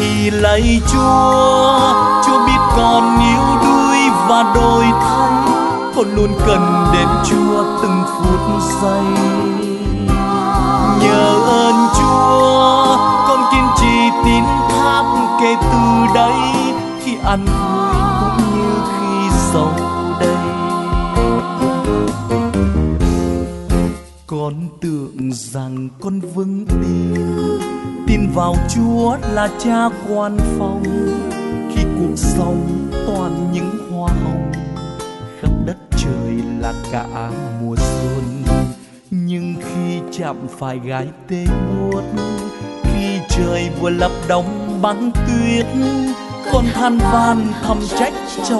thì lạy Chúa biết con yếu đuối và đổi thay, con luôn cần đến Chúa từng phút giây. Nhờ ơn Chúa, con kiên trì tín thác kể từ đây, khi ăn vui cũng như khi sầu đây. Con tưởng rằng con vững tin vào Chúa là Cha quan phòng, khi cuộc sống toàn những hoa hồng, khắp đất trời là cả mùa xuân. Nhưng khi chạm phải gai tê buốt, khi trời vừa lập đóng băng tuyết, con than van thầm trách trong